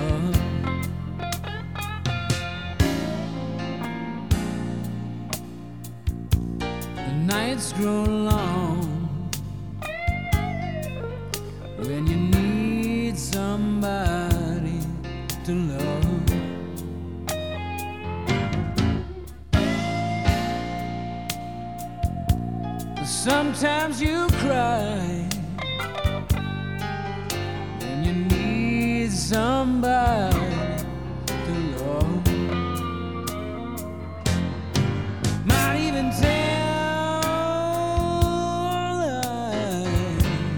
love. The nights grow long when you need somebody to love. Sometimes you cry when you need somebody to love. Might even tell a lie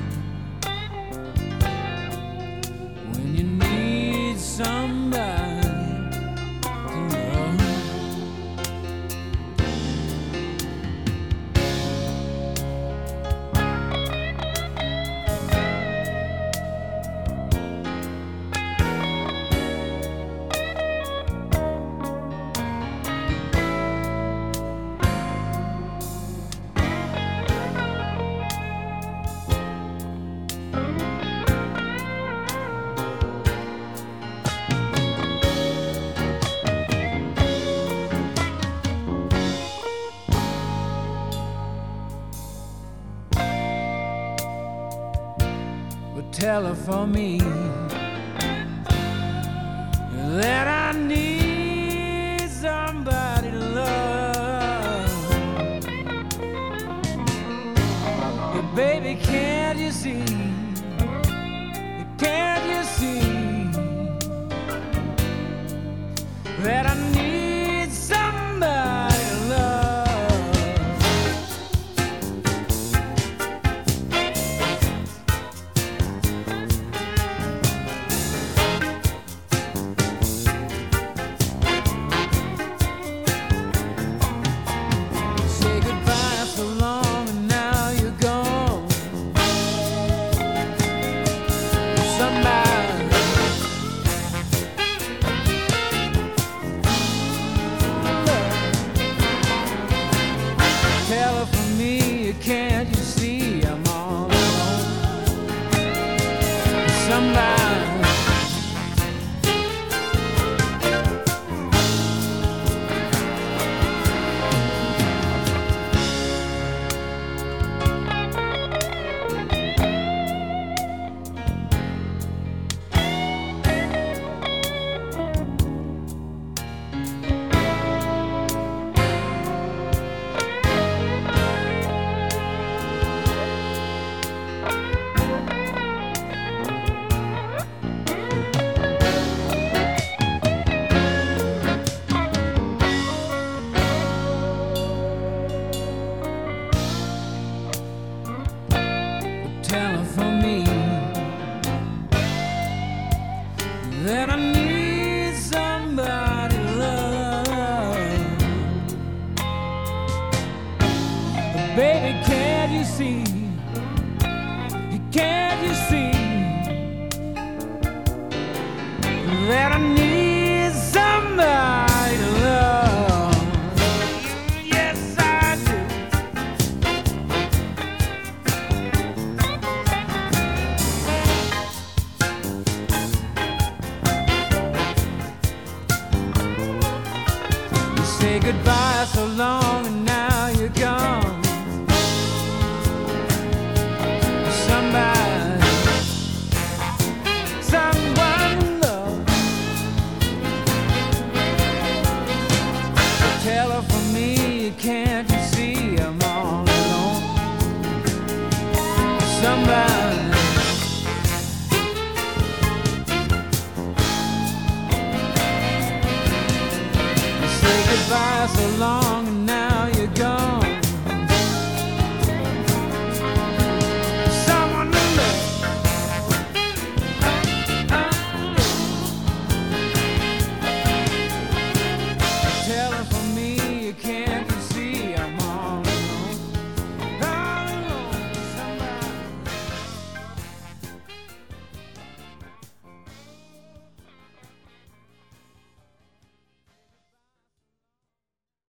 when you need somebody to love. Tell her for me that I need somebody to love. But baby, can't you see? Can't you see that I need somebody to love? Tell her for me, can't you see I'm all alone? Somebody. Tell her for me that I need somebody to love. But baby, can't you see? Can't you see that I need somebody to love? Yes, I do. Say goodbye so long and now you're gone. Somebody, someone love. Tell her for me, can't you see I'm all alone? Somebody. Say goodbye so long.